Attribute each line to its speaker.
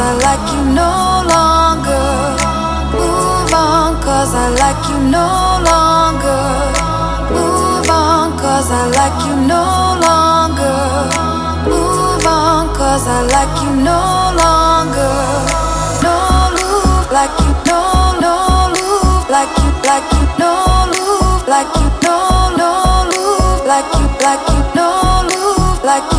Speaker 1: I like you no longer. Move on, cause I like you no longer. Move on, cause I like you no longer. Move on, cause I like you no longer. No move like you, no move like you, no move like you, no move like you, no move like you.